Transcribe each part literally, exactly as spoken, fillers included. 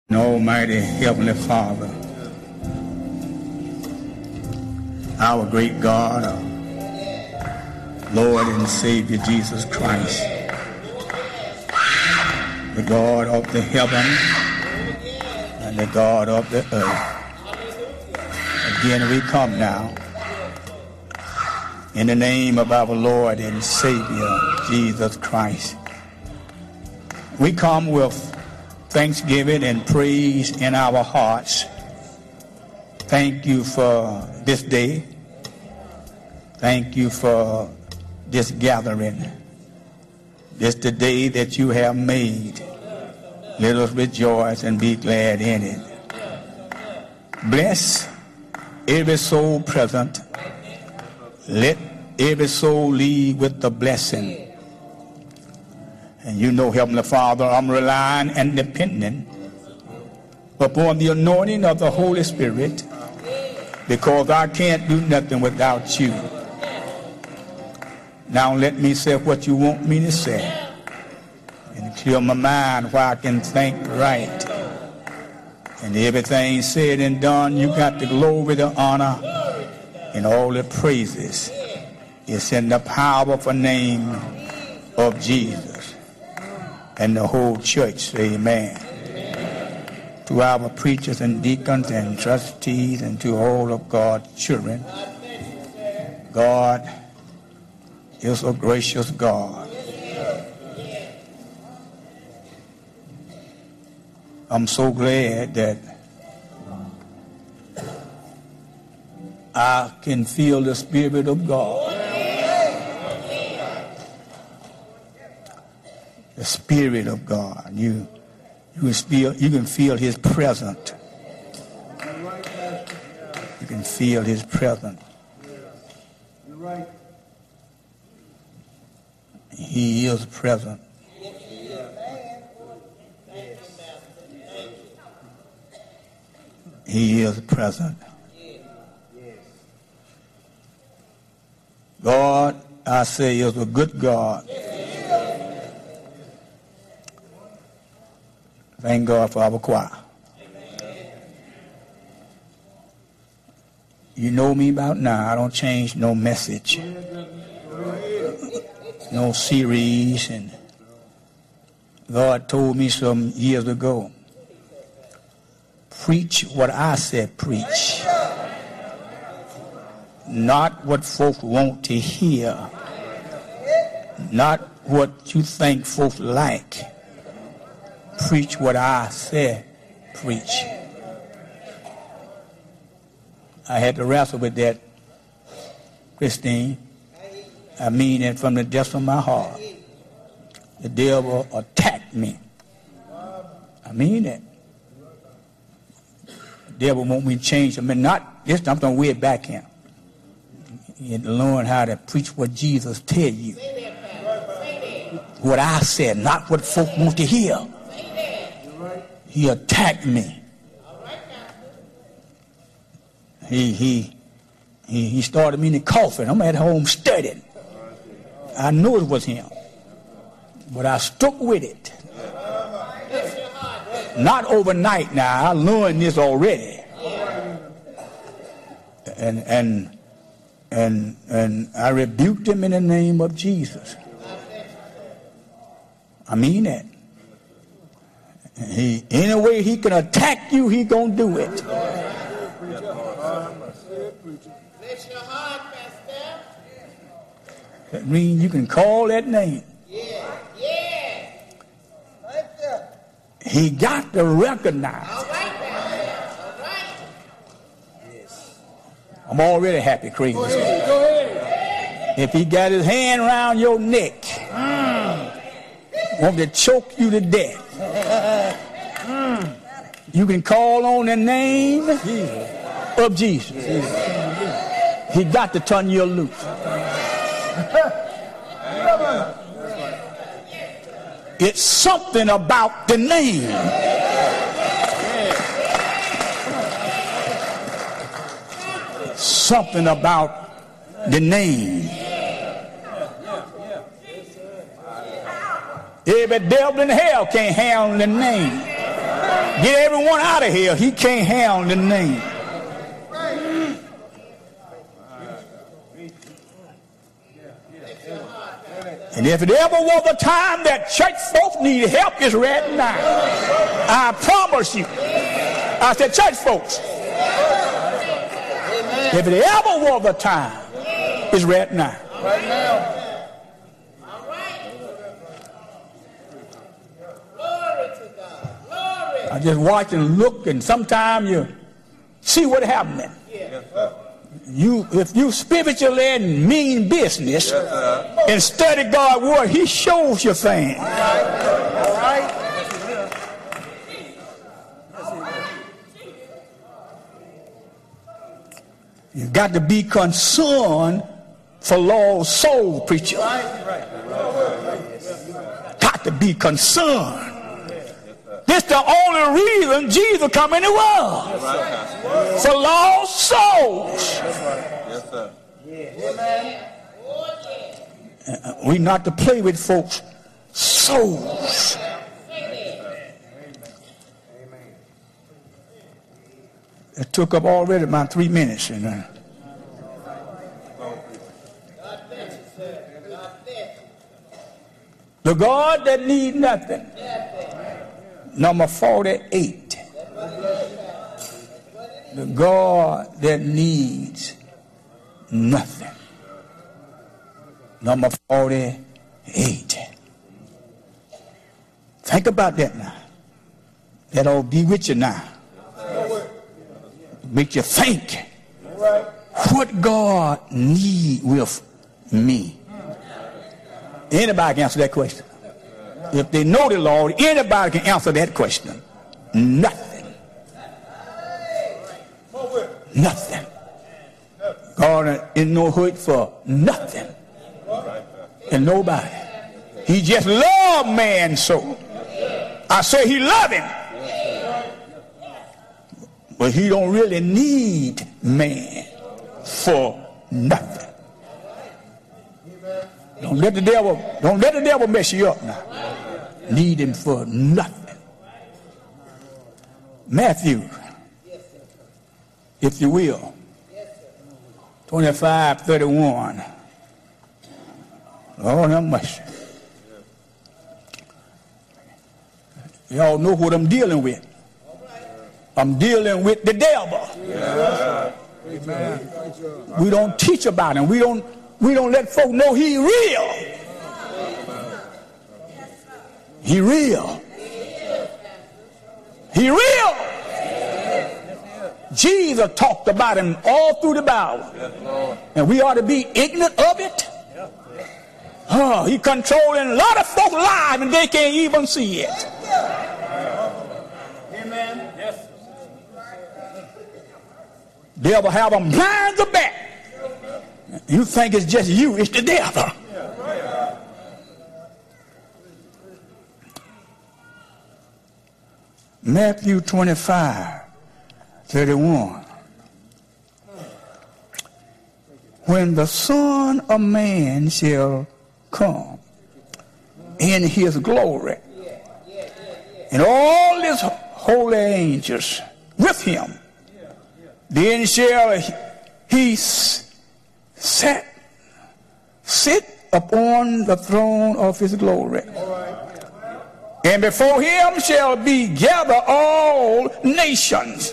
Almighty Heavenly Father, our great God, our Lord and Savior Jesus Christ, the God of the heaven and the God of the earth. Again we come now in the name of our Lord and Savior Jesus Christ. We come with thanksgiving and praise in our hearts. Thank you for this day. Thank you for this gathering. This the day that you have made. Let us rejoice and be glad in it. Bless every soul present. Let every soul leave with the blessing. And you know, Heavenly Father, I'm relying and depending upon the anointing of the Holy Spirit, because I can't do nothing without you. Now let me say what you want me to say and clear my mind where I can think right. And everything said and done, you got the glory, the honor, and all the praises. It's in the powerful name of Jesus. And the whole church, amen. Amen. To our preachers and deacons and trustees and to all of God's children, God is a gracious God. I'm so glad that I can feel the Spirit of God. The Spirit of God. You, you can feel, you can feel His presence. You can feel His presence. He is present. He is present. God, I say, is a good God. Thank God for our choir. You know me about now. I don't change no message, no series. And God told me some years ago, preach what I said preach, not what folks want to hear, not what you think folks like. Preach what I said preach. I had to wrestle with that, Christine. I mean it from the depths of my heart. The devil attacked me. I mean it. The devil want me to change. I mean, not this. I'm going way back here. You had to learn how to preach what Jesus tell you. What I said, not what folk want to hear. He attacked me. He he he he started me in the coffin. I'm at home studying. I knew it was him, but I stuck with it. Not overnight. Now I learned this already, and and and and I rebuked him in the name of Jesus. I mean that. He, any way he can attack you, he gonna do it. That means you can call that name. He got to recognize it. I'm already happy, crazy. If he got his hand around your neck, want to choke you to death, you can call on the name of Jesus. He got to turn you loose. It's something about the name. Something about the name. Every devil in hell can't handle the name. Get everyone out of here. He can't handle the name. And if it ever was a time that church folks need help, it's right now. I promise you. I said, church folks, if it ever was a time, it's right now. Right now. I just watch and look, and sometimes you see what happening. You, if you spiritually and mean business yes, and study God's word, He shows you things. All right. You've got to be concerned for lost soul, preacher. Got to be concerned. This is the only reason Jesus come in the world. For lost souls. Yes, sir. Uh, we not to play with folks' souls. It took up already about three minutes. You know. The God that need nothing. Number forty-eight. The God that needs nothing. Number forty-eight. Think about that now. That'll be with you now. Make you think. What God need with me? Anybody can answer that question. If they know the Lord, anybody can answer that question. Nothing. Nothing. God is no hurt for nothing. And nobody. He just loved man so. I say He loved him. But He don't really need man for nothing. Don't let the devil, don't let the devil mess you up now. Need Him for nothing. Matthew, if you will, twenty-five thirty-one. Lord have mercy. Y'all know what I'm dealing with. I'm dealing with the devil. Yeah. We don't teach about him. We don't we don't let folk know he real. He real. He real. Jesus talked about him all through the Bible. And we ought to be ignorant of it. Oh, he controlling a lot of folks' lives and they can't even see it. Amen. Yes. Devil have them blind the back. You think it's just you, it's the devil. Matthew twenty-five thirty-one. When the Son of Man shall come in His glory, and all His holy angels with Him, then shall He set, sit upon the throne of His glory. And before Him shall be gathered all nations.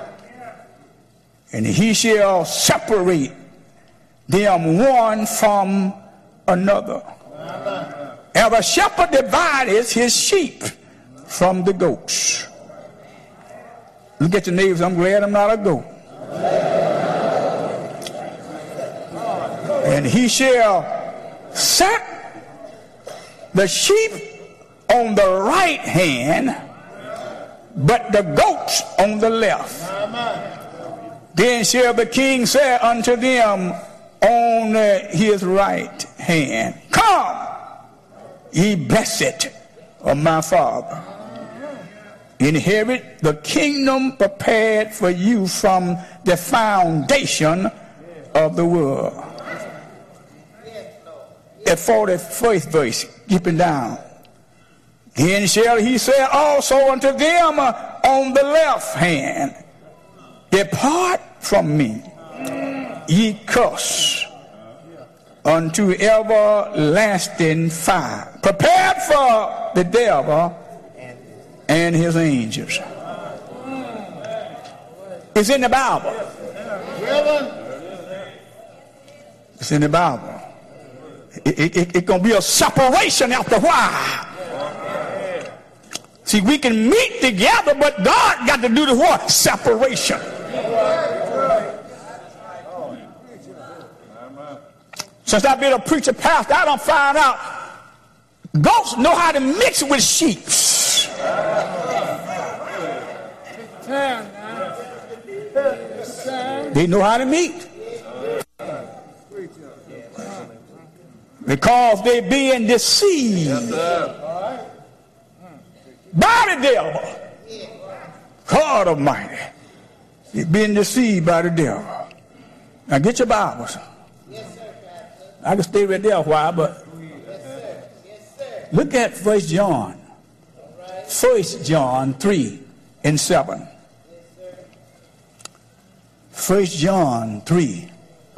And He shall separate them one from another. And the shepherd divideth his sheep from the goats. Look at your neighbors. I'm glad I'm not a goat. And He shall set the sheep on the right hand, but the goats on the left. Then shall the King say unto them on His right hand, Come, ye blessed of my Father, inherit the kingdom prepared for you from the foundation of the world. At forty-first verse, keeping down. Then shall He say also unto them on the left hand, depart from me, ye cursed, unto everlasting fire, prepared for the devil and his angels. It's in the Bible. It's in the Bible. It's it, it, it going to be a separation after a while. See, we can meet together, but God got to do the what? Separation. Since I've been a preacher pastor, I don't find out goats know how to mix with sheep. They know how to meet. Because they being deceived by the devil. God Almighty. You're being deceived by the devil. Now get your Bibles. I can stay right there a while, but look at First John. First John three and seven. First John three.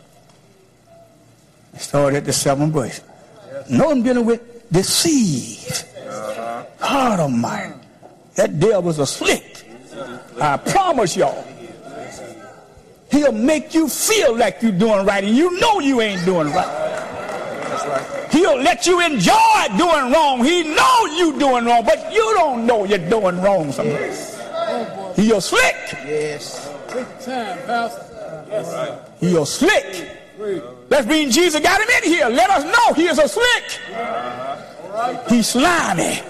Start at the seventh verse. No one dealing with deceit. God Almighty. That devil's a slick. I promise y'all. He'll make you feel like you're doing right, and you know you ain't doing right. He'll let you enjoy doing wrong. He know you doing wrong, but you don't know you're doing wrong sometimes. He'll slick. Yes. Take time, Pastor. Yes. He'll slick. That means Jesus got him in here. Let us know he is a slick. Uh-huh. He's slimy.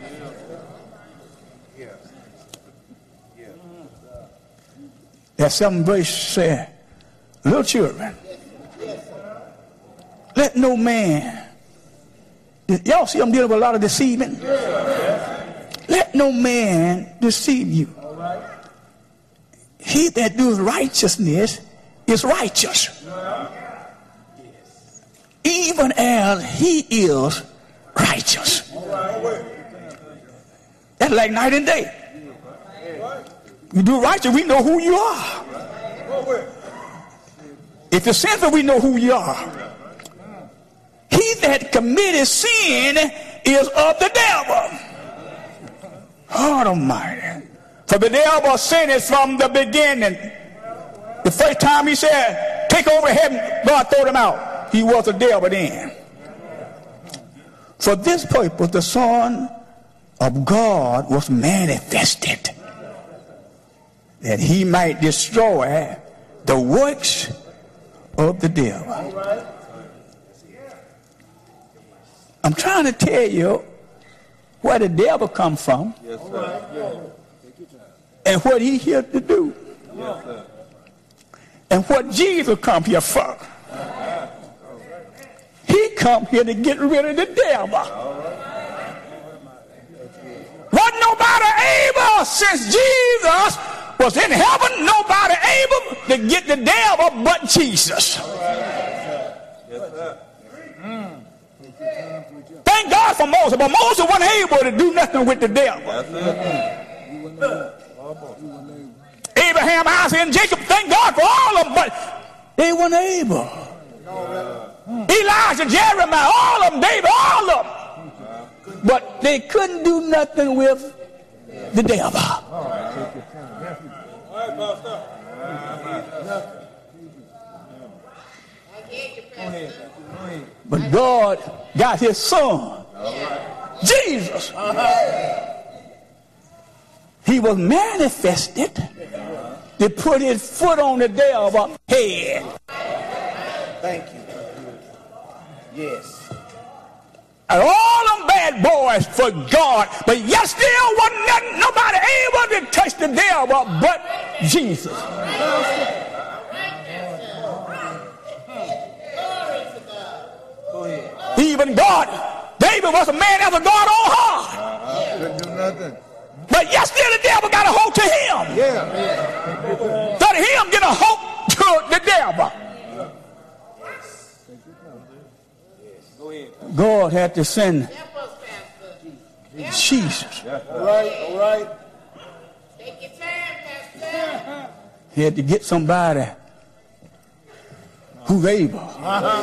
That seventh verse said, little children, let no man, y'all see I'm dealing with a lot of deceiving. Let no man deceive you. He that does righteousness is righteous, even as he is righteous. That's like night and day. You do righteous, we know who you are. If you're sinful, we know who you are. He that committed sin is of the devil. God Almighty. For the devil sinned from the beginning. The first time he said, take over heaven, God threw him out. He was a devil then. For this purpose, the Son of God was manifested, that he might destroy the works of the devil. I'm trying to tell you where the devil comes from. Yes, sir. And what he here to do. Yes, sir. And what Jesus come here for. He come here to get rid of the devil. Wasn't nobody able, since Jesus was in heaven, nobody able to get the devil but Jesus. Thank God for Moses, but Moses wasn't able to do nothing with the devil. Abraham, Isaac, and Jacob, thank God for all of them, but they weren't able. Elijah, Jeremiah, all of them, David, all of them. But they couldn't do nothing with the devil. But God got his son, Jesus. He was manifested to put his foot on the devil's head. Thank you. Yes. And all them bad boys for God, but yet still wasn't nothing, nobody able to touch the devil but Jesus. Even God, David was a man after God on heart. Couldn't do nothing. But yet still the devil got a hold to him. Yeah. Let him get a hold to the devil. God had to send Jesus. All right, all right. He had to get somebody who's able. Uh-huh.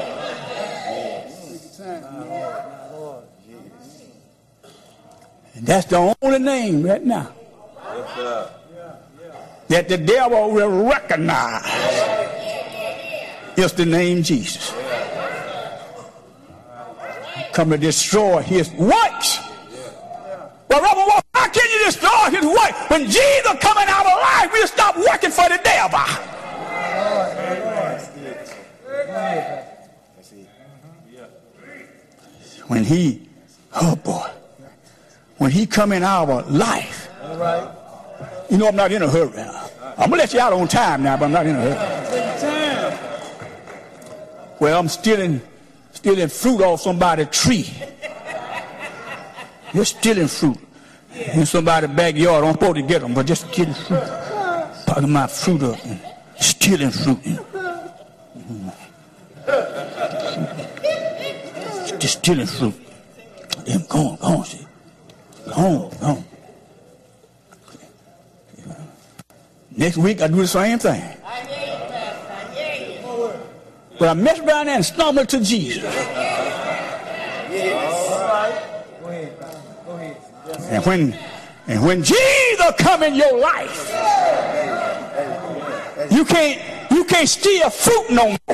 And that's the only name right now that the devil will recognize. It's the name Jesus. Come to destroy his works. Well, Robert, how can you destroy his work? When Jesus coming out of life, we'll stop working for the devil. When he, oh boy, when he come in our life, you know I'm not in a hurry. I'm going to let you out on time now, but I'm not in a hurry. Well, I'm stealing, stealing fruit off somebody's tree. You're stealing fruit in somebody's backyard. I'm supposed to get them, but just getting fruit. Picking my fruit up and stealing fruit. You know. Just stealing fruit. Them go on, go on, see. Go on, go on. Next week I do the same thing. But I mess around there and stumble to Jesus. And when and when Jesus come in your life, you can't you can't steal fruit no more.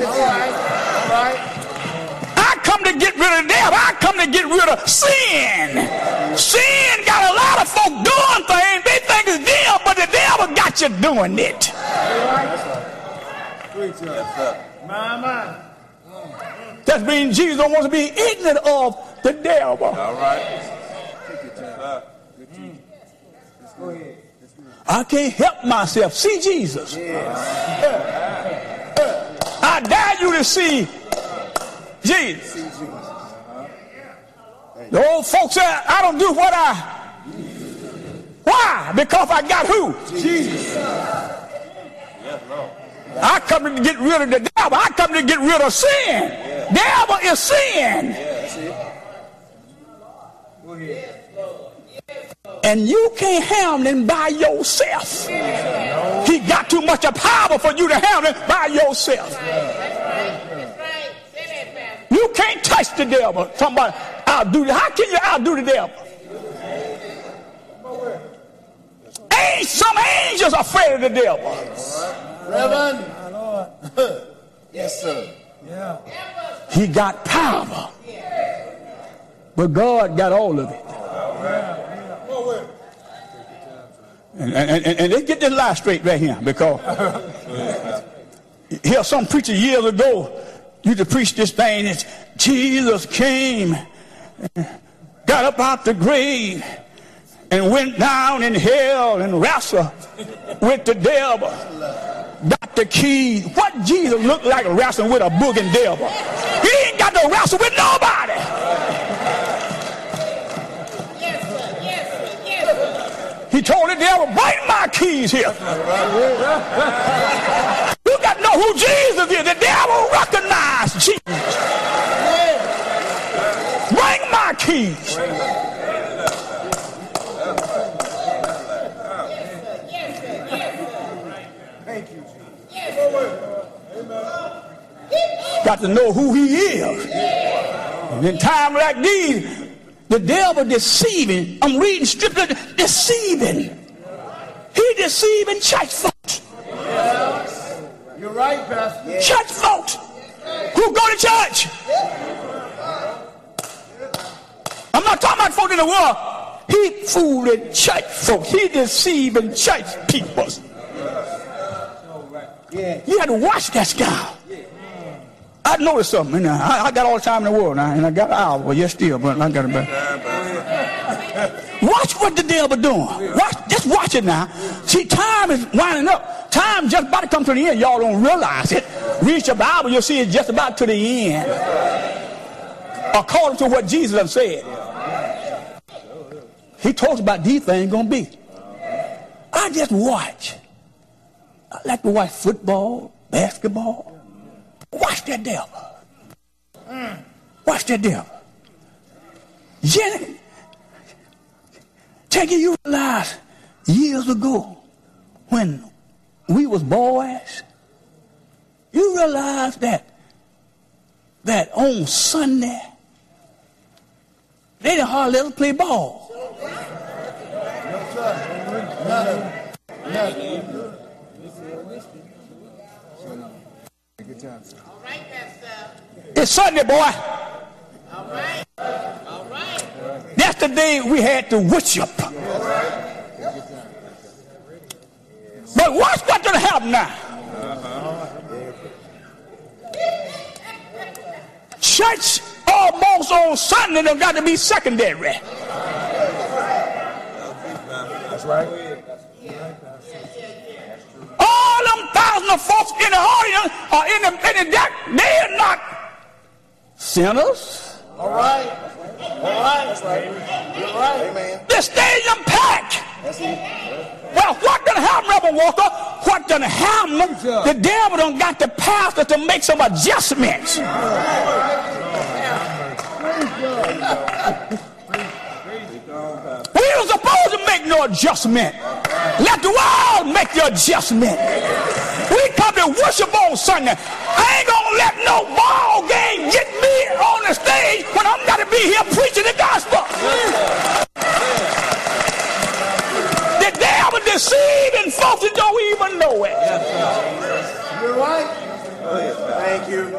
I come to get rid of the devil. I come to get rid of sin. Sin got a lot of folk doing things. They think it's them, but the devil got you doing it. That means Jesus don't want to be ignorant of the devil. All right. I can't help myself. See Jesus. I dare you to see Jesus. The old folks say, I don't do what I... Why? Because I got who? Jesus. I come to get rid of the devil. I come to get rid of sin. Devil is sin. And you can't handle him by yourself. He got too much of power for you to handle him by yourself. You can't touch the devil. Somebody outdo the, how can you outdo the devil? Ain't some angels afraid of the devil. Reverend. Yes, sir. Yeah. He got power. But God got all of it. And, and, and, and let's get this lie straight right here, because here some preacher years ago used to preach this thing that Jesus came, got up out the grave, and went down in hell and wrestled with the devil. Got the key. What Jesus looked like wrestling with a booging devil? He ain't got to wrestle with nobody. He told the devil, bring my keys here. You got to know who Jesus is. The devil recognized Jesus. Bring my keys. Got to know who he is. And in times like these, the devil deceiving. I'm reading scripture, deceiving. He deceiving church folks. You're right, Pastor. Church folks who go to church. I'm not talking about folk in the world. He fooling church folks. He deceiving church people. You had to watch that guy. I noticed something. Now. I, I got all the time in the world now, and I got an hour. Well, yes, still, but I got it back. Watch what the devil doing. Watch, just watch it now. See, time is winding up. Time just about to come to the end. Y'all don't realize it. Read your Bible, you'll see it's just about to the end. According to what Jesus has said. He talks about these things going to be. I just watch. I like to watch football, basketball. Watch that devil. Watch that devil. Jenny, take it, you realize years ago when we was boys, you realize that that on Sunday they didn't hardly ever play ball. It's Sunday, boy. All right. All right. That's the day we had to worship. But watch what's going to happen now. Church almost on Sunday done got to be secondary. That's right. All them thousands of folks in the audience or in the, in the deck, they are not sinners. All right. All right. That's right. You're right. Amen. The stadium packed. That's it. Well, what done happen, Reverend Walker? What done happen? The devil done got the pastor to make some adjustments. We were supposed to make no adjustment. Let the world make the adjustment. We come to worship on Sunday. I ain't gonna let no ball game get me on the stage when I'm gotta be here preaching the gospel. The devil deceiving folks that don't even know it. You're right. Thank you.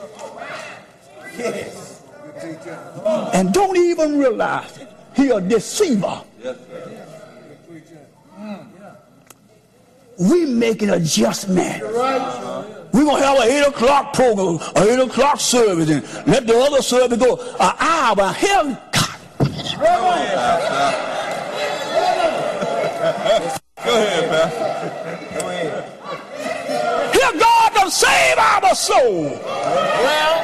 Yes. And don't even realize it. He a deceiver. We make an adjustment. We're going to have an eight o'clock program, an eight o'clock service, and let the other service go an hour. Hell, God. Go ahead, Pastor. Go ahead. Here God will save our soul. Well,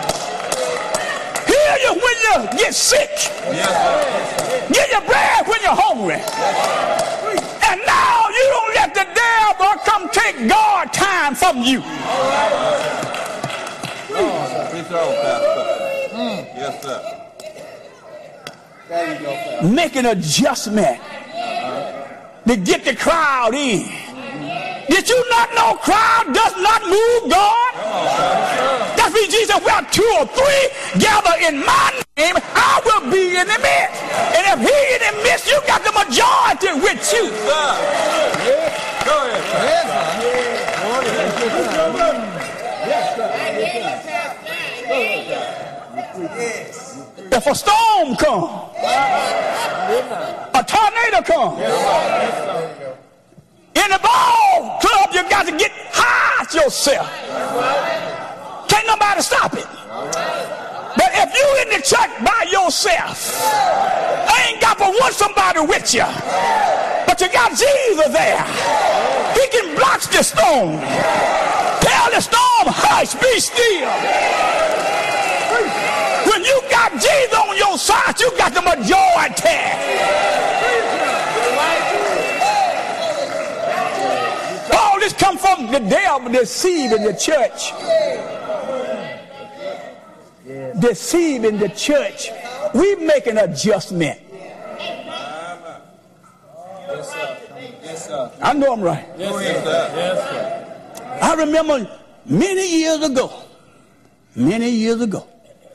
Hear you when you get sick. Get your bread when you're hungry. And now you don't let the devil come take God time from you. Preach on, Pastor. Yes, sir. there you go, Pastor. Make an adjustment to get the crowd in. Did you not know crowd does not move God? That's what Jesus said, where two or three gather in my name, I will be in the midst. And if he in the midst, you got the majority with you. Go ahead. If a storm comes, a tornado comes, in the ball club, you got to get high yourself. Can't nobody stop it. But if you in the church by yourself, I ain't got but one somebody with you, but you got Jesus there. He can block the storm. Tell the storm, hush, be still. When you got Jesus on your side, you got the majority. All this come from the devil deceiving the church. Deceiving the church. We make an adjustment. Yes, sir. Yes, sir. I know I'm right. Yes, sir. Yes, sir. I remember many years ago, many years ago,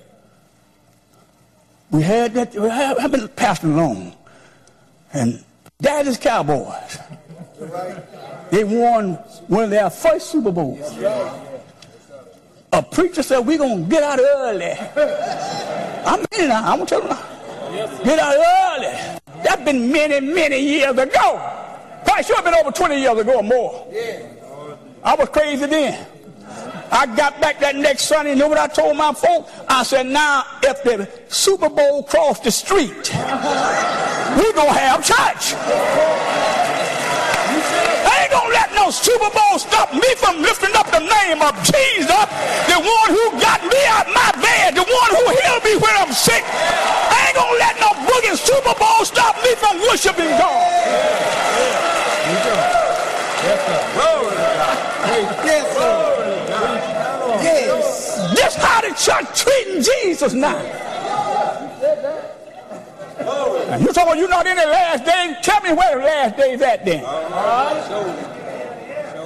we had that, we had, I've been pastoring long, and Daddy's Cowboys, they won one of their first Super Bowls. A preacher said, we're going to get out early. I mean it now, I'm going to tell you now. Get out early. That's been many, many years ago. Probably should have been over twenty years ago or more. I was crazy then. I got back that next Sunday, you know what I told my folks? I said, now, if the Super Bowl crossed the street, we're going to have church. I ain't going to let no Super Bowl stop me from lifting up the name of Jesus, the one who got me out my bed, the one who healed me when I'm sick. I ain't going to let no boogie Super Bowl stop me from worshiping God. Yes, sir. Yes. This how the church treating Jesus now. And you talking about you're not in the last days? Tell me where the last days at then.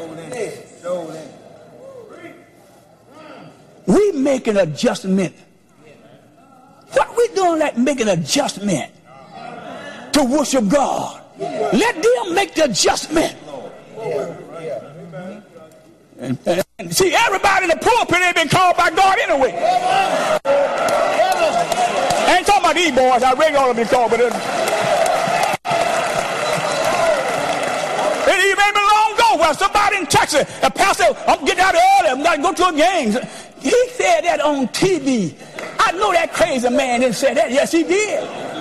make an adjustment? What we doing like making an adjustment to worship God? Let them make the adjustment. And, and see, everybody in the pulpit ain't been called by God anyway. I ain't talking about these boys. I really ought to be called, but it, it even been long ago where somebody in Texas, a pastor, I'm getting out early, I'm going to go to a game. He said that on T V. I know that crazy man didn't say that. Yes, he did.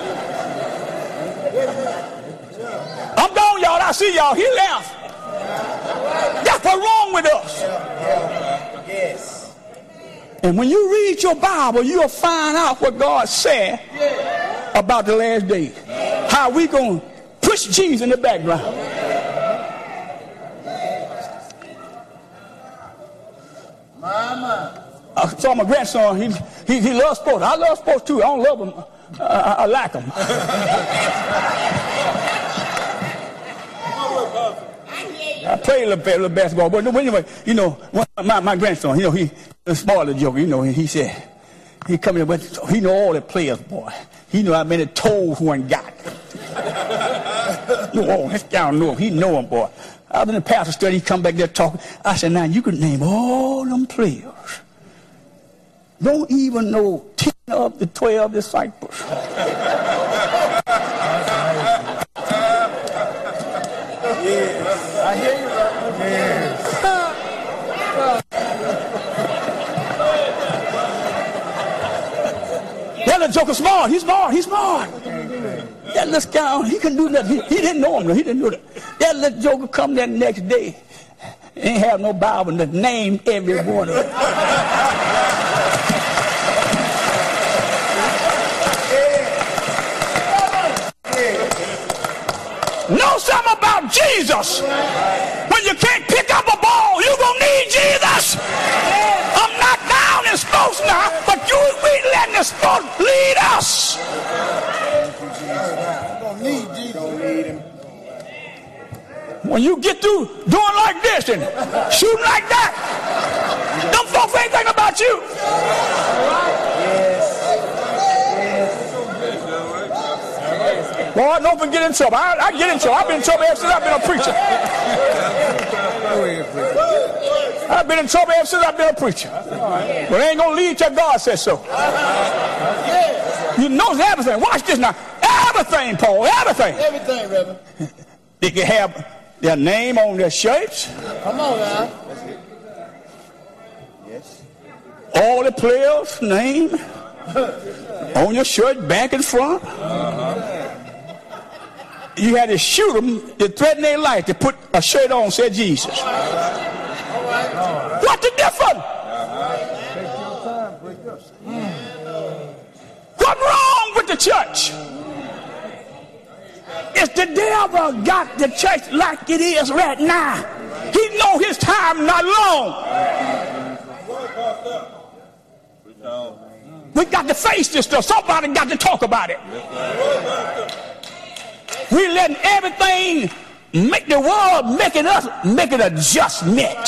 I'm gone, y'all. I see y'all. He left. That's what's wrong with us. Yes. And when you read your Bible, you'll find out what God said about the last days. How we going to push Jesus in the background. Mama. I saw my grandson. He, he, he loves sports. I love sports too. I don't love them. Uh, I, I like them. I played a little, bit, a little basketball, but anyway, you know, my, my grandson, you know, he a smaller joker, you know, he said, he come in, but he know all the players, boy. He know how many toes one got. Oh, this guy know him. He know him, boy. I was in the pastor study, he come back there talking. I said, now you can name all them players. Don't even know ten of the twelve disciples. Yes. I hear you, brother. Yes. That little joker smart. He's smart. He's smart. That little guy, he couldn't do nothing. He, he didn't know him. He didn't do that. That little joker come that next day. Ain't have no Bible to name every one of them. Know something about Jesus. When you can't pick up a ball, you're going to need Jesus. I'm not down in sports now, but you we letting the sport lead us. When you get through doing like this and shooting like that, them folks ain't thinking about you. Boy, don't forget in trouble. I, I get in trouble. I've been in trouble ever since I've been a preacher. I've been in trouble ever since I've been a preacher. But I ain't going to leave till God says so. You know everything. Watch this now. Everything, Paul. Everything. Everything, Reverend. They can have their name on their shirts. Come on now. Yes. All the players' name on your shirt, back and front. Uh-huh. You had to shoot them to threaten their life to put a shirt on said Jesus. All right. All right. What's the difference? Uh-huh. What's wrong with the church? It's the devil got the church like it is right now. He know his time not long. We got to face this stuff. Somebody got to talk about it. We letting everything make the world making us make an adjustment.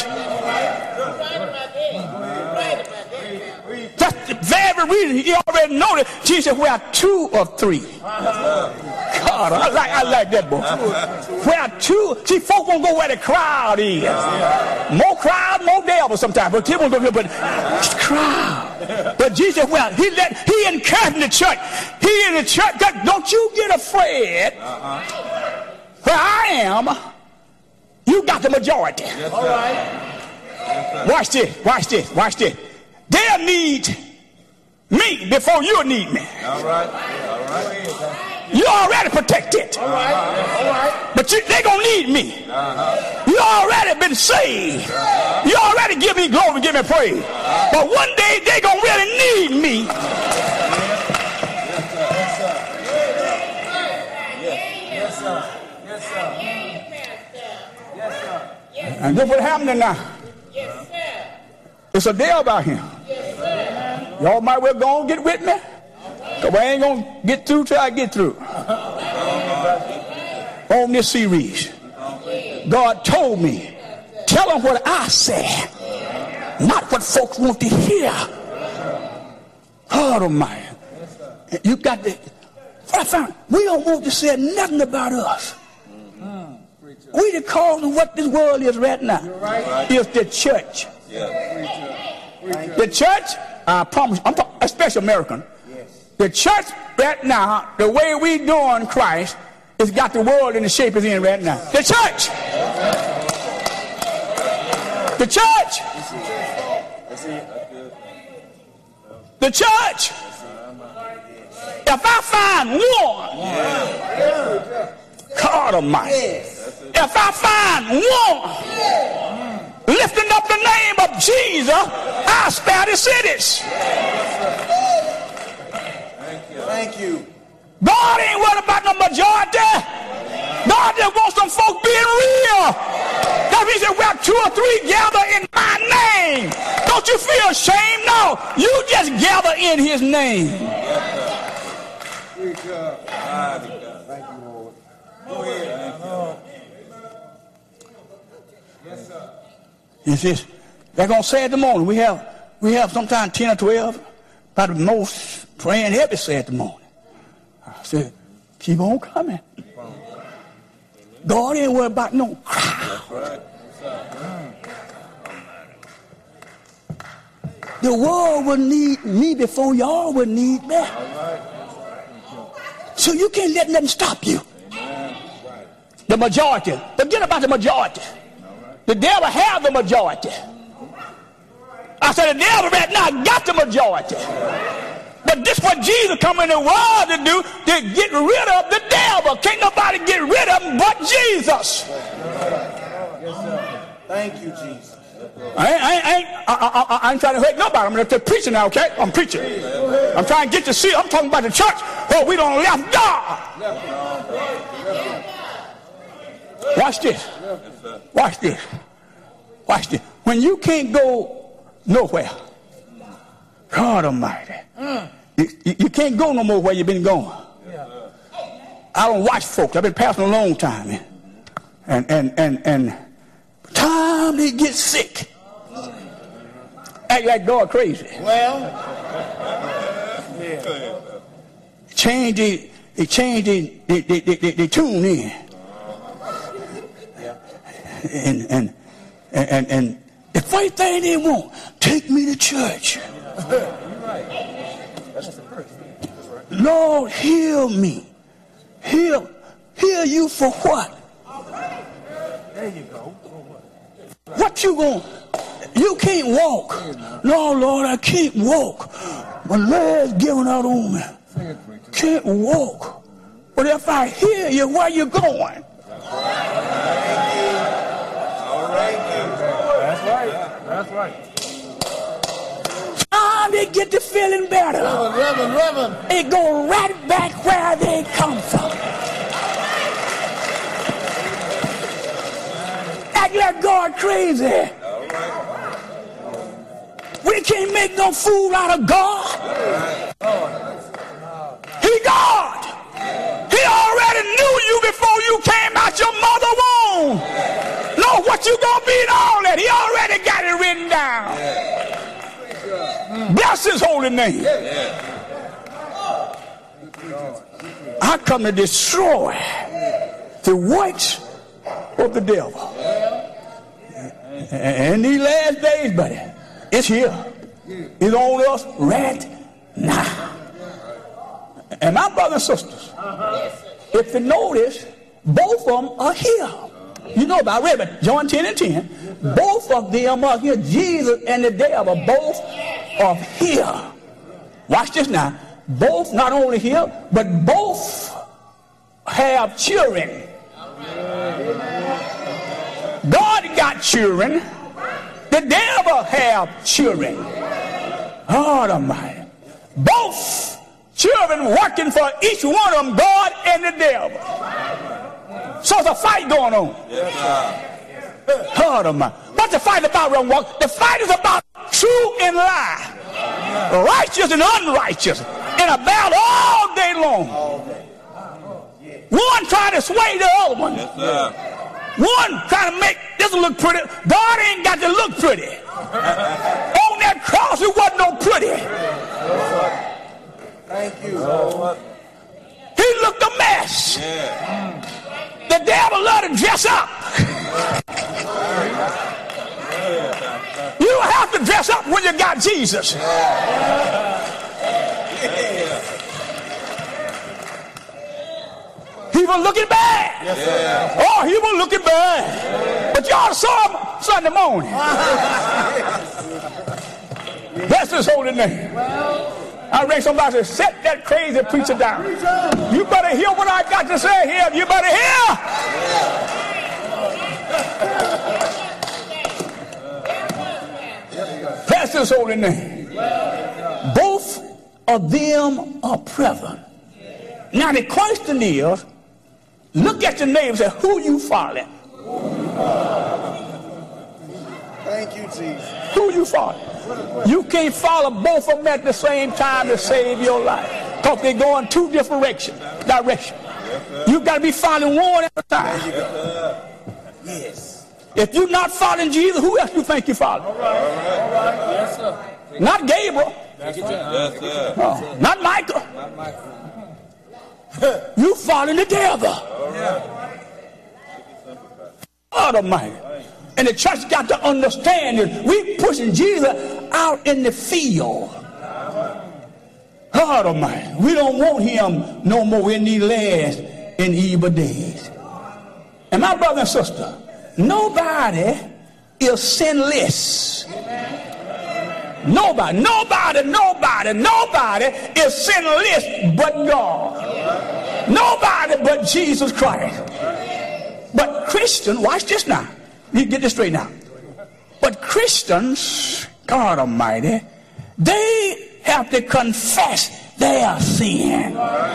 That's the very reason you already know that Jesus said, where two or three. God, I like, I like that boy. Where two, see, folk won't go where the crowd is. More crowd, more devil sometimes. But people won't go, but it's crowd. But Jesus, well, he let, he encouraged the church. He in the church, don't you get afraid. Where I am, you got the majority. All right. Watch this, watch this, watch this. They'll need me before you'll need me. All right, all right. You're already protected. All right, all right. But you, they're going to need me. Uh-huh. You already been saved. Uh-huh. You already give me glory, give me praise. Uh-huh. But one day they're going to really need me. Yes, sir. Yes, sir. Yes, sir. Yes, sir. And look what's happening now. Yes, sir. It's a day about him. Yes, sir. Y'all might well go and get with me. Because I ain't going to get through till I get through. On this series. God told me, tell them what I said. Not what folks want to hear. God Almighty. You got to, what I found, we don't want to say nothing about us. We the cause of what this world is right now. Right. Is the church. Yeah. The church, I promise, I'm talking, especially American. Yes. The church right now, the way we doing Christ, it's got the world in the shape it's in right now. The church. The church. The church. If I find one, yeah. God Almighty, if I find one lifting up the name of Jesus, I'll spare the cities. Thank you. God ain't worried about no majority. God just wants some folk being real. That means that where two or three gather in my name. Don't you feel ashamed? No, you just gather in his name. Thank you, Lord. Go ahead. Yes, sir. It's just, they're going to say at the morning, we have, we have sometimes ten or twelve, about the most praying heavy say at the morning. I said, keep on coming. God ain't worried about no crowd. The world will need me before y'all will need me. So you can't let nothing stop you. The majority. Forget about the majority. The devil have the majority. I said the devil right now got the majority. But this is what Jesus come in the world to do, to get rid of the devil. Can't nobody get rid of him but Jesus. Yes, sir. Thank you, Jesus. I ain't, I ain't, I, I, I, I ain't trying to hurt nobody. I'm going to preaching now, okay? I'm preaching. I'm trying to get to see. I'm talking about the church. Oh, we don't left God. Watch this. Watch this. Watch this. When you can't go nowhere, God Almighty, you, you, you can't go no more where you've been going. I don't watch folks. I've been passing a long time, man. And and and and time they get sick, act like God crazy. Well, yeah. Change the, they change the, they, they, they, they, they tune in, and and and and the first thing they want, take me to church. Lord, heal me. Heal, heal you for what? There you go. What you going? You can't walk. No, Lord, I can't walk. My legs giving out on me. Can't walk. But if I hear you, where you going? That's right. That's right. Ah, they get to feeling better. Reverend, Reverend. They go right back where they come from. Act like God crazy. We can't make no fool out of God. He God. He already knew you before you came out your mother womb. Know what you gonna be and all that. He already got it written down. Bless his holy name. I come to destroy the works of the devil. And these last days, buddy, it's here. It's on us right now. And my brothers and sisters, if you notice, both of them are here. You know about read about John ten and ten. Both of them are here. Jesus and the devil both are here. Watch this now. Both not only here, but both have children. God got children. The devil have children. God Almighty. Both children working for each one of them, God and the devil. So there's a fight going on. God Almighty. What's the fight about, Reverend Walker? The fight is about true and lie, righteous and unrighteous, in a battle all day long. One trying to sway the other one. One trying to make this look pretty. God ain't got to look pretty. On that cross, it wasn't no pretty. Thank you. He looked a mess. Yeah. The devil loved to dress up. You don't have to dress up when you got Jesus. He was looking bad. Yeah. Oh, he was looking bad. But y'all saw him Sunday morning. Bless his holy name. I read somebody say, set that crazy preacher down. You better hear what I got to say here. You better hear. Bless his holy name. Both of them are present. Now the question is, look at your neighbor and say, who you following? Thank you, Jesus. Who you following? You can't follow both of them at the same time to save your life. Because they're going two different directions. Direction. You got to be following one at a time. Yes. If you're not following Jesus, who else you think you follow? All right. All right. Yes, sir. Not Gabriel. Yes, sir. No, not Michael. Not Michael. You following the devil. God Almighty. And the church got to understand that we pushing Jesus out in the field. God Almighty. We don't want him no more in these last and evil days. And my brother and sister, nobody is sinless. Nobody, nobody, nobody, nobody is sinless but God. Nobody but Jesus Christ. But Christians, watch this now. You get this straight now. But Christians, God Almighty, they have to confess their sin.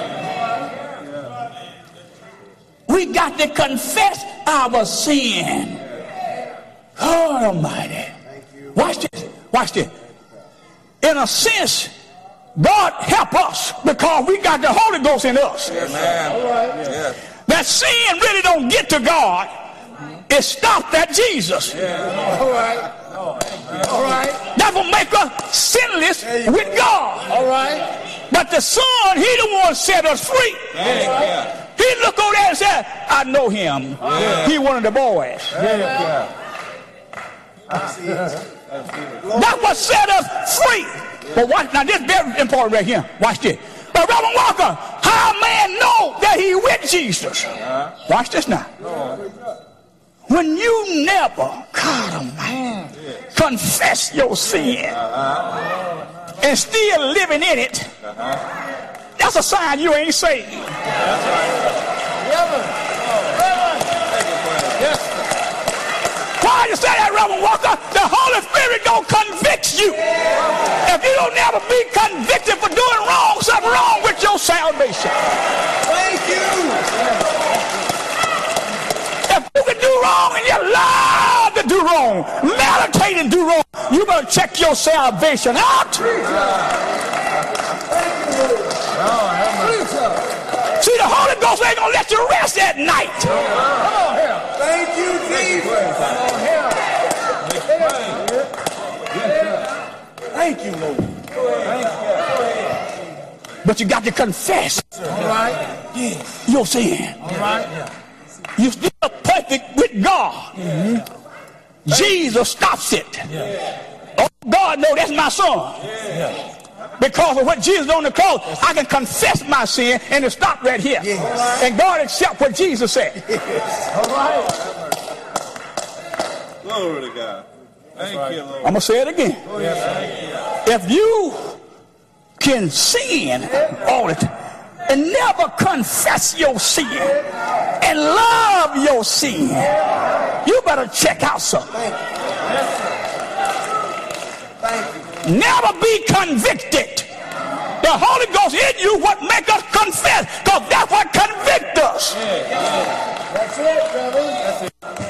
We got to confess our sin. God Almighty. Watch this. Watch this. In a sense, God help us because we got the Holy Ghost in us. Amen. Yes. That sin really don't get to God. It stopped at Jesus. Yeah. All right. All right. That will make us sinless with God. All right. But the Son, he the one set us free. Yeah. He looked over there and said, I know him. Yeah. He one of the boys. Yeah. I see it. That what set us free. But watch, now this is very important right here. Watch this. But Reverend Walker, how a man know that he with Jesus? Watch this now. When you never, God Almighty, confess your sin and still living in it, that's a sign you ain't saved. Why you say that, Reverend Walker? The Holy Spirit gonna convict you. If you don't never be convicted for doing wrong, something wrong with your salvation. Thank you. If you can do wrong and you're allowed to do wrong, meditate and do wrong, you better check your salvation out. See, the Holy Ghost ain't gonna let you rest at night. Thank you, Jesus. Thank you, Lord. But you got to confess All right. Yes. your sin. All right. You're still perfect with God. Jesus stops it. Oh, God, no, that's my son. Because of what Jesus did on the cross, I can confess my sin and it stopped right here. Yes. And God accept what Jesus said. All right. Glory to God. Thank you, Lord. I'm going to say it again. If you can sin all the time and never confess your sin and love your sin, you better check out something. Thank you. Never be convicted. The Holy Ghost in you what make us confess, because that's what convict us. That's it, brother.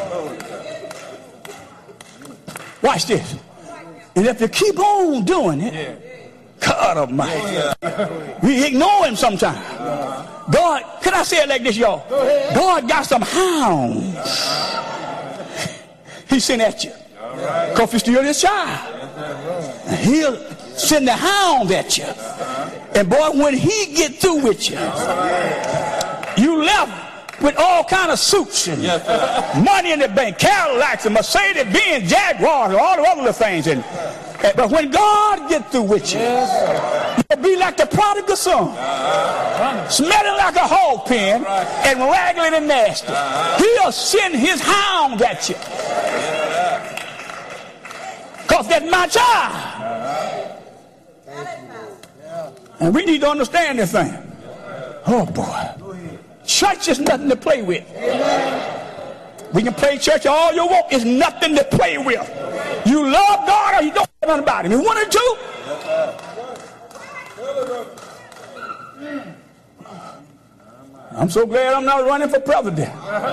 Watch this. And if you keep on doing it, God Almighty, we ignore him sometimes. God, can I say it like this, y'all? God got some hounds he sent at you. Because you're still his child. And he'll send the hounds at you. And boy, when he get through with you, you left with all kind of suits and money in the bank, Cadillacs and Mercedes Benz, Jaguars, and all the other things. And, and but when God get through with you, you'll be like the prodigal son, smelling like a hog pen and raggedy and nasty. He'll send his hounds at you. Because that's my child. And we need to understand this thing. Oh boy. Church is nothing to play with. We can play church all you want. It's nothing to play with. You love God or you don't know nothing about him. You want to? I'm so glad I'm not running for president.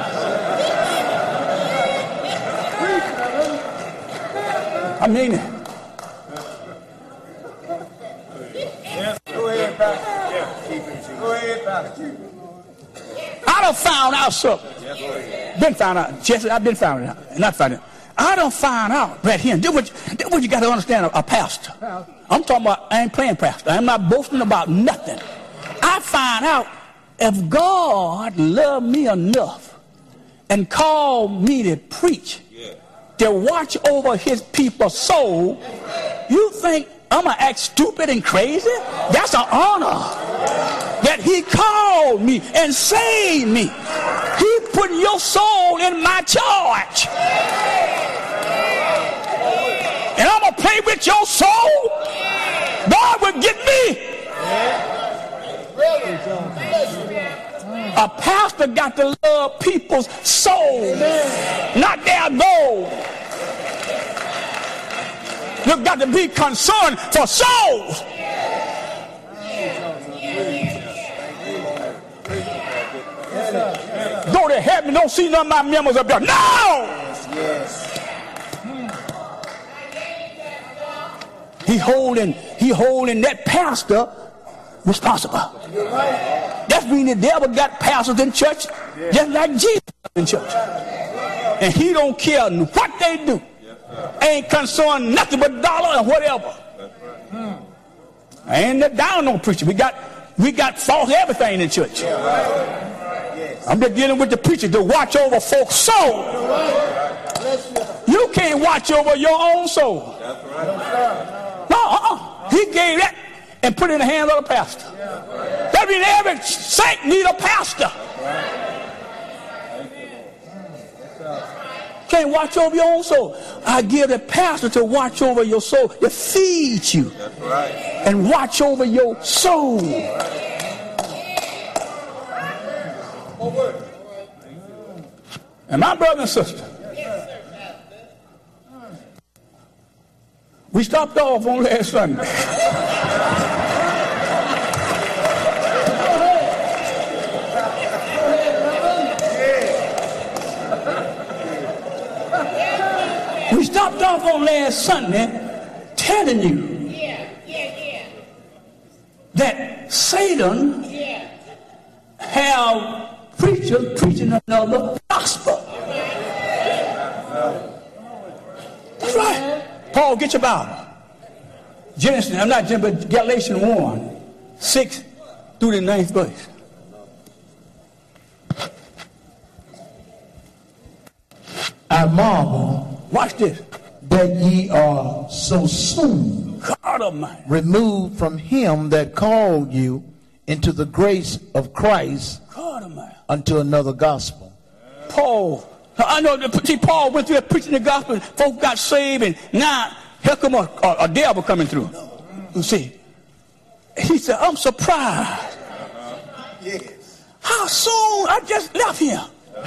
I mean it. Go ahead, Pastor. Go ahead, Pastor. I done found out something. Been found out. Jesse, I've been found out. Not found out. I done found out right here. This what you, this what you got to understand, a, a pastor. I'm talking about, I ain't playing pastor. I'm not boasting about nothing. I find out if God loved me enough and called me to preach, to watch over his people's soul, you think I'm going to act stupid and crazy? That's an honor that he called me and saved me. He put your soul in my charge. And I'm going to play with your soul. God will get me. A pastor got to love people's soul, not their gold. You've got to be concerned for souls. Go to heaven, don't see none of my members up there. No! He holding, he holding that pastor responsible. That's when the devil got pastors in church, just like Jesus in church. And he don't care what they do. Ain't concerned nothing but dollar and whatever. I ain't down no preacher. We got we got false everything in church. I'm just dealing with the preacher to watch over folks' soul. You can't watch over your own soul. No, uh-uh. He gave that and put it in the hands of the pastor. That means every saint need a pastor. Can't watch over your own soul. I give the pastor to watch over your soul, to feed you, and watch over your soul. And my brother and sister, we stopped off on last Sunday. We stopped off on last Sunday telling you yeah, yeah, yeah. that Satan yeah. have preachers preaching another gospel. That's right. Paul, get your Bible. Genesis, I'm not Genesis, but Galatians one, six through the ninth verse. I marvel. Watch this. That ye are so soon God Almighty. removed from him that called you into the grace of Christ God Almighty. unto another gospel. Paul, I know, see, Paul went through there preaching the gospel, folk got saved, and now here come a, a, a devil coming through. You see, he said, I'm surprised. Yes. How soon I just left here.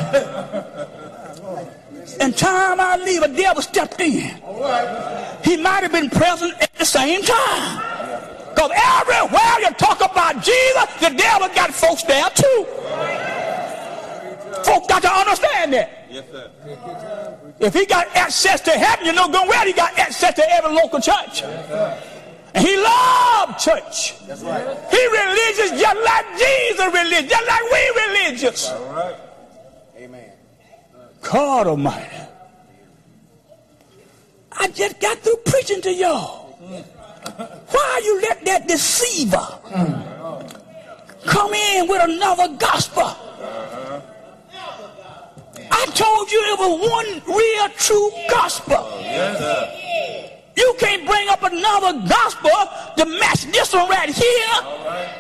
And time I leave, a devil stepped in. He might have been present at the same time. Because everywhere you talk about Jesus, the devil got folks there too. Folks got to understand that. Yes, sir. If he got access to heaven, you know good well he got access to every local church. Yes, and he loved church. That's right. He religious just like Jesus religious, just like we religious. All right. Amen. God Almighty. I just got through preaching to y'all. you let that deceiver mm. come in with another gospel? Uh-huh. I told you it was one real true gospel. Yes, sir. You can't bring up another gospel to match this one right here. Right.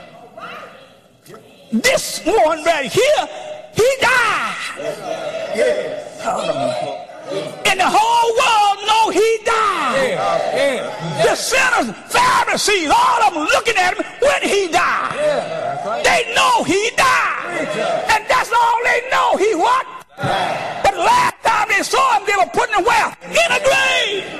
This one right here, he died. Yes. Oh. And the whole world know he died. Yeah. Yeah. The sinners, Pharisees, all of them looking at him when he died. Yeah. They know he died. Yeah. And that's all they know. He what? Yeah. But last time they saw him, they were putting him where? In a grave.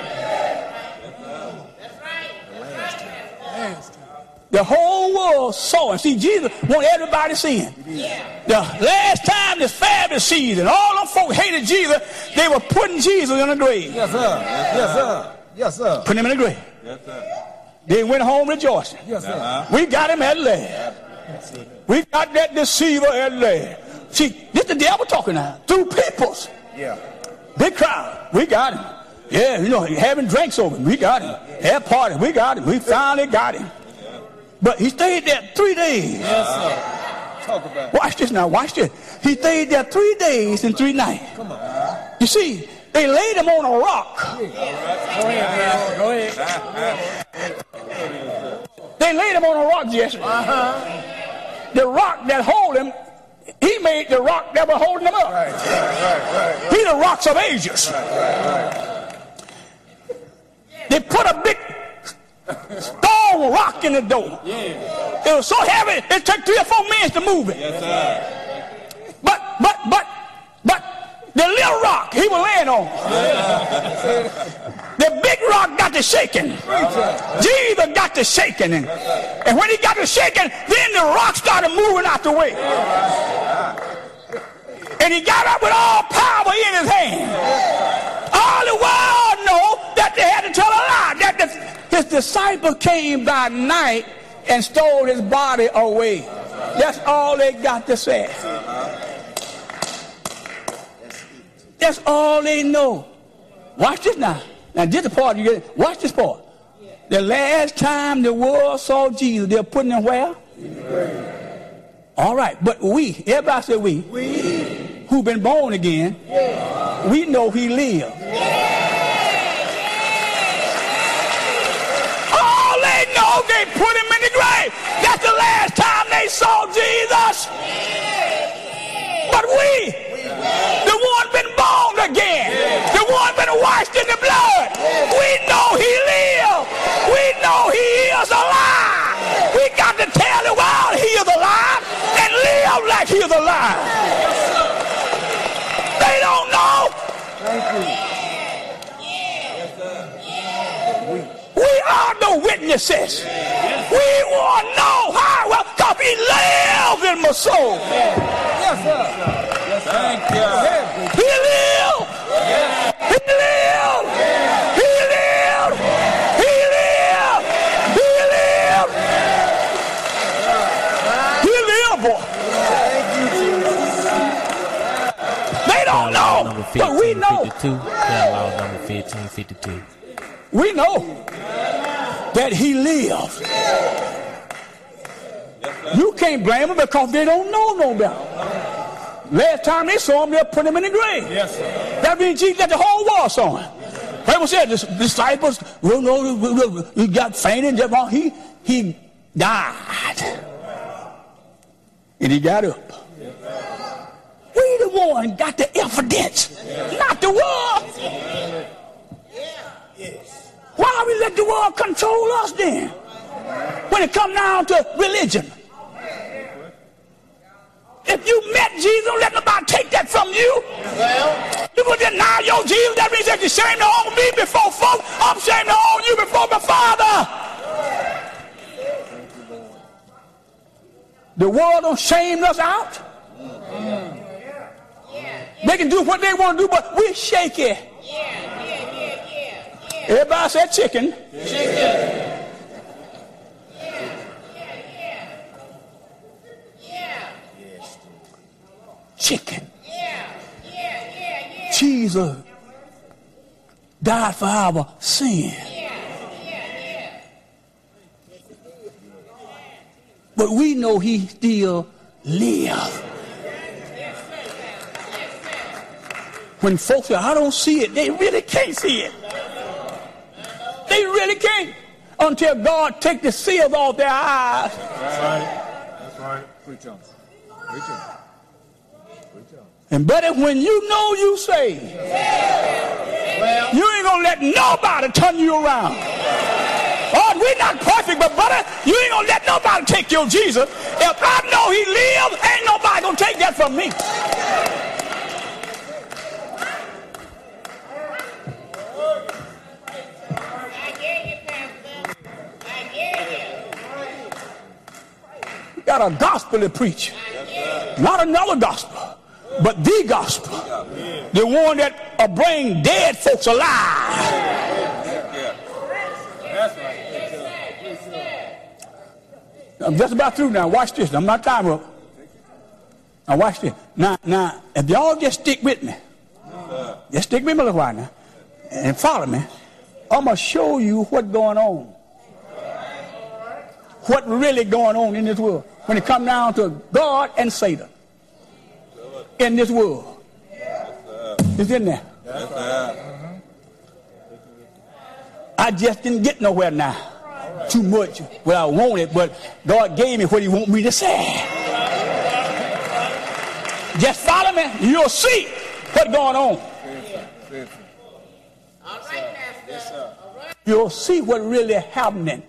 The whole world saw him. See, Jesus wanted everybody to see him. Yeah. The last time the Pharisees and all them folk hated Jesus, they were putting Jesus in a grave. Yes, sir. Yes, sir. Yes, sir. Putting him in a grave. Yes, sir. They went home rejoicing. Yes, sir. Uh-huh. We got him at last. We got that deceiver at last. See, this the devil talking now. Through peoples. Yeah. Big crowd. We got him. Yeah, you know, having drinks over him. We got him. Have parties. We got him. We finally got him. But he stayed there three days. Yes, sir. Talk about it. Watch this now. Watch this. He stayed there three days and three nights. Come on. You see, they laid him on a rock. Go ahead. Go ahead. They laid him on a rock, Jesse. Uh-huh. The rock that hold him, he made the rock that was holding him up. Right, right, right, right. He the rocks of ages. Right, right, right. They put a big stone rock in the door. Yeah. It was so heavy, it took three or four minutes to move it. Yes, sir. But, but, but, but, the little rock he was laying on, the big rock got to shaking. Jesus got to shaking. And, and when he got to shaking, then the rock started moving out the way. And he got up with all power in his hand. All the world know that they had to tell a lie. That the, his disciple came by night and stole his body away. That's all they got to say. That's all they know. Watch this now. Now this is the part you get. Watch this part. The last time the world saw Jesus, they're putting him where? All right, but we, everybody say we, we. who've been born again, yeah. we know he lived. All they know, they put him in the grave. That's the last time they saw Jesus. But we, the one been born again, the one been washed in the blood, we know he lived. We know he is alive. We got to tell the world he is alive and live like he is alive. They don't know. We are the witnesses. We want to know how well, because he lives in my soul. Yes, sir. Thank you. He lived. He lived. He lived. He lived. He lived. He lived, boy. They don't know, but we know. Catalog number fifteen fifty-two. We know that he lives. You can't blame them because they don't know no better. Last time they saw him, they'll put him in the grave. Yes, sir. That means Jesus let the whole world saw him. Bible said the disciples, well, no, he got fainted. He he died, and he got up. We the one got the evidence, not the world. Why we let the world control us then? When it comes down to religion. If you met Jesus, don't let nobody take that from you. Well, you will deny your Jesus. That means that you're ashamed to own me before folks. I'm ashamed to own you before my Father. The world don't shame us out. They can do what they want to do, but we're shaky. Everybody said chicken. chicken. Chicken. Jesus died for our sin. but we know he still lives. When folks say, I don't see it, they really can't see it. They really can't until God take the seals off their eyes. That's right. That's right. Preach on. Preach on. Preach on. And better when you know you saved, Well, you ain't gonna let nobody turn you around. Oh, we're not perfect, but brother, you ain't gonna let nobody take your Jesus. If I know he lives, ain't nobody gonna take that from me. We got a gospel to preach. Not another gospel, but the gospel. The one that will bring dead folks alive. that's right. I'm just about through now. Watch this. I'm not time up. Now watch this. Now, now, if y'all just stick with me, just stick with me a little while now, and follow me. I'm gonna show you what's going on. What really going on in this world when it comes down to God and Satan in this world. It's in there. I just didn't get nowhere now. Too much. Well, I wanted, but God gave me what he want me to say. Just follow me. You'll see what's going on. You'll see what really happening.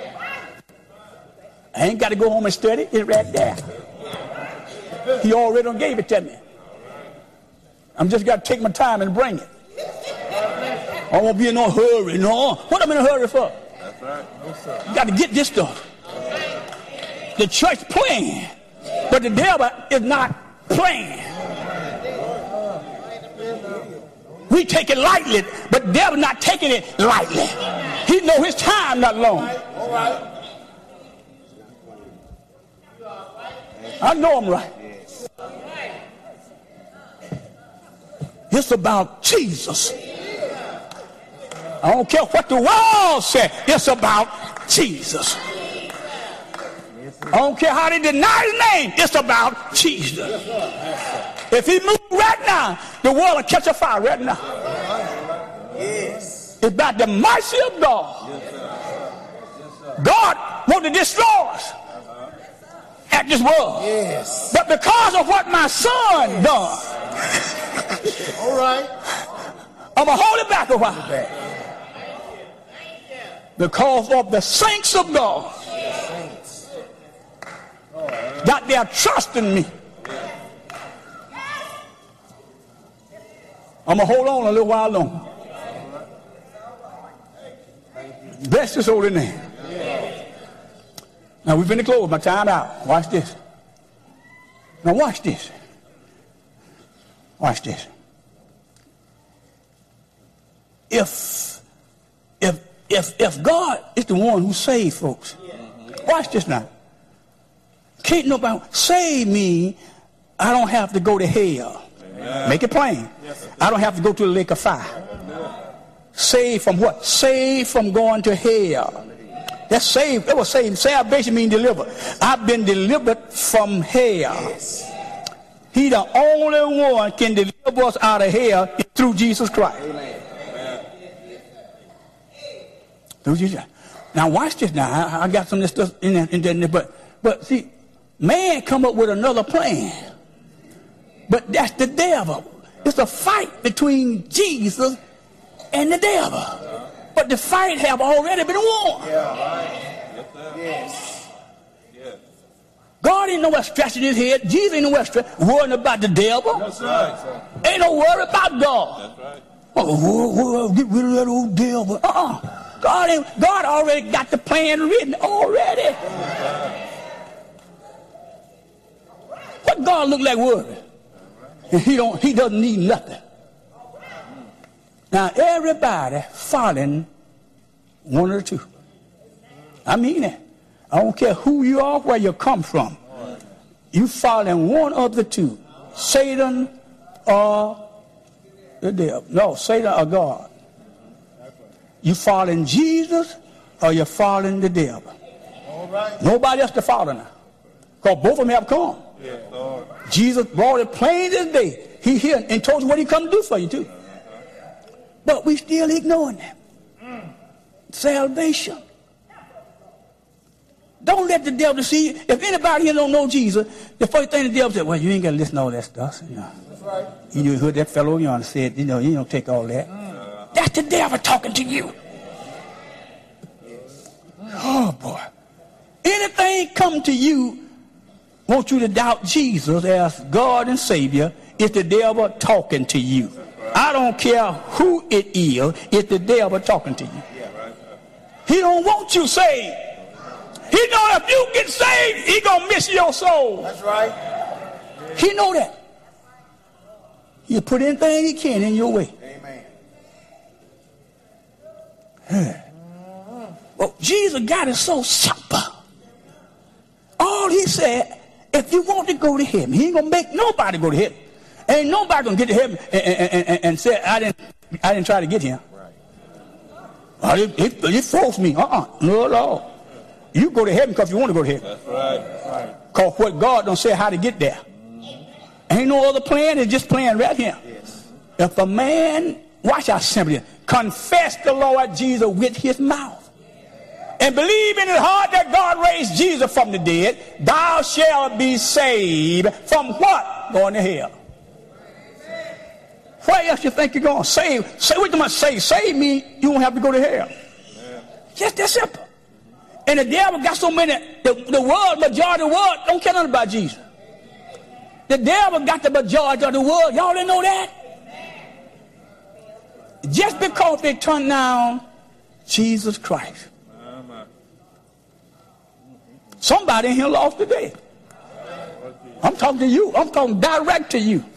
I ain't got to go home and study. It's right there. He already done gave it to me. I'm just got to take my time and bring it. I won't be in no hurry. No. What am I in a hurry for? That's right. No, sir. You got to get this stuff. The church playing, but the devil is not playing. We take it lightly, but the devil not taking it lightly. He know his time not long. All right. I know I'm right. It's about Jesus. I don't care what the world says. It's about Jesus. I don't care how they deny his name. It's about Jesus. If he moves right now, the world will catch a fire right now. Yes. It's about the mercy of God. God wanted to destroy us at this world. Yes. But because of what my son done, All right. I'm going to hold it back a while. Because of the saints of God got their trust in me. I'm going to hold on a little while longer. Bless his holy name. Now we're going to close my time out. Watch this. Now watch this. Watch this. If, if, if, if God is the one who saved folks, watch this now. Can't nobody save me. I don't have to go to hell. Amen. Make it plain. Yes, I don't have to go to the lake of fire. Saved from what? Saved from going to hell. That's saved. That was saved. Salvation means delivered. I've been delivered from hell. Yes. He the only one can deliver us out of hell through Jesus Christ. Amen. Through Jesus. Now watch this. Now I, I got some of this stuff in there, in there, but but see, man come up with another plan. But that's the devil. It's a fight between Jesus and the devil. But the fight have already been won. Yeah. Yes. Yes. God ain't nowhere scratching his head. Jesus ain't nowhere scratching, worrying about the devil. That's right. Ain't no worry about God. That's right. Oh, whoa, whoa, get rid of that old devil. Uh-uh. God ain't, God already got the plan written already. What God look like worry? And he don't. He doesn't need nothing. Now everybody following one or two. I mean it. I don't care who you are, where you come from. You following one of the two, Satan or the devil. No, Satan or God. You following Jesus or you following the devil. All right. Nobody else to follow now. Because both of them have come. Yes, Lord. Jesus brought it plain as day. He here and told you what he come to do for you too. But we still ignoring that. Salvation. Don't let the devil deceive you. If anybody here don't know Jesus, the first thing the devil said, well, you ain't got to listen to all that stuff. You know. That's right. You heard that fellow yonder said, you know, you don't take all that. Mm. That's the devil talking to you. Yes. Oh, boy. Anything come to you, want you to doubt Jesus as God and Savior, it's the devil talking to you. I don't care who it is, it's the devil talking to you. He don't want you saved. He know if you get saved, he gonna miss your soul. That's right. He know that. He'll put anything he can in your way. Amen. Well, Jesus got it so simple. All he said, if you want to go to heaven, he ain't gonna make nobody go to heaven. Ain't nobody gonna get to heaven and, and, and, and say, I didn't I didn't try to get him. Oh, it, it, it forced me. Uh-uh. No, no. You go to heaven because you want to go to heaven. That's right. That's right. Because what God don't say how to get there. Mm-hmm. Ain't no other plan. It's just plan right here. Yes. If a man, watch how simple it is, confess the Lord Jesus with his mouth and believe in his heart that God raised Jesus from the dead, thou shalt be saved from what? Going to hell. Where else you think you're going? Save. Say what you must say. Save me, you won't have to go to hell. Yeah. Just that simple. And the devil got so many, the, the world, majority of the world don't care nothing about Jesus. The devil got the majority of the world. Y'all didn't know that? Just because they turned down Jesus Christ. Somebody in here lost today. I'm talking to you. I'm talking direct to you.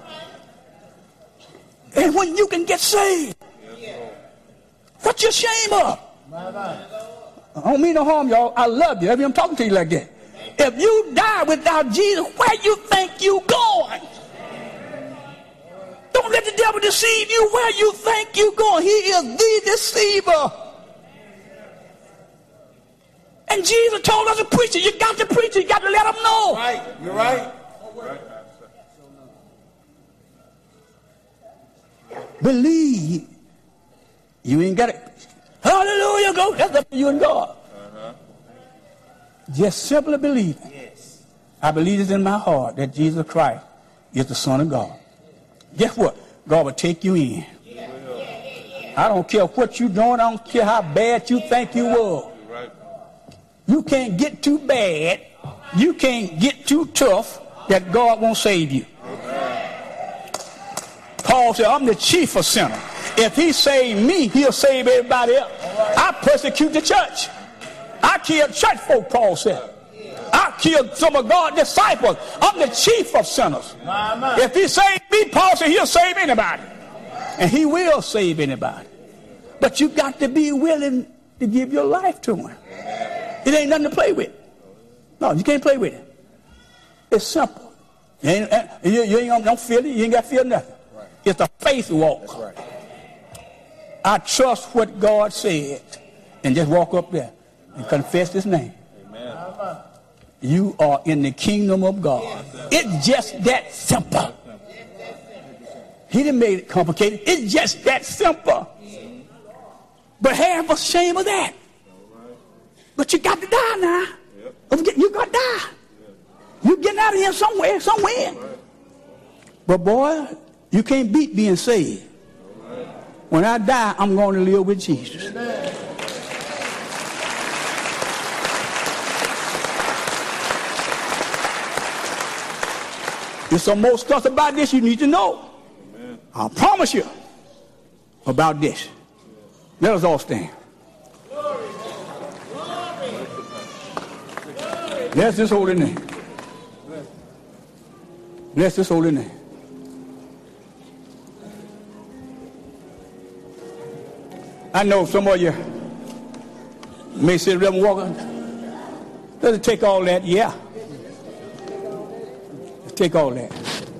And when you can get saved, what you ashamed of? I don't mean no harm, y'all. I love you. I'm talking to you like that. If you die without Jesus, where you think you going? Don't let the devil deceive you where you think you going. He is the deceiver. And Jesus told us to preach it. You got to preach it. You got to let them know. Right. You're right. Believe. You ain't got it. Hallelujah. Go. That's up to you and God. Uh-huh. Just simply believe. Yes. I believe this in my heart that Jesus Christ is the Son of God. Guess what? God will take you in. Yeah. I don't care what you're doing. I don't care how bad you think you were. Right. You can't get too bad. You can't get too tough that God won't save you. Paul said, I'm the chief of sinners. If he saved me, he'll save everybody else. I persecute the church. I killed church folk, Paul said. I killed some of God's disciples. I'm the chief of sinners. If he saved me, Paul said, he'll save anybody. And he will save anybody. But you got to be willing to give your life to him. It ain't nothing to play with. No, you can't play with it. It's simple. You ain't, you, you ain't don't feel it. You ain't got to feel nothing. It's a faith walk. That's right. I trust what God said and just walk up there and confess his name. Amen. You are in the kingdom of God. It's just that simple. He didn't make it complicated. It's just that simple. But have a shame of that. But you got to die now. You got to die. You getting out of here somewhere, somewhere. But boy, you can't beat being saved. When I die, I'm going to live with Jesus. Amen. There's some more stuff about this you need to know. Amen. I promise you about this. Let us all stand. Bless this holy name. Bless this holy name. I know some of you may say, Reverend Walker, does it take all that? Yeah. It take all that.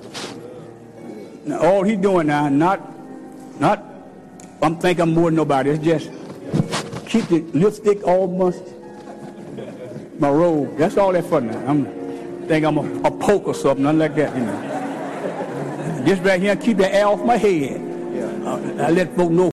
Now, all he's doing now, not, not, I'm thinking I'm more than nobody. It's just keep the lipstick almost my robe. That's all that for now. I'm, think I'm a, a poke or something, nothing like that, you know. Just right here, keep the air off my head. Uh, I let folk know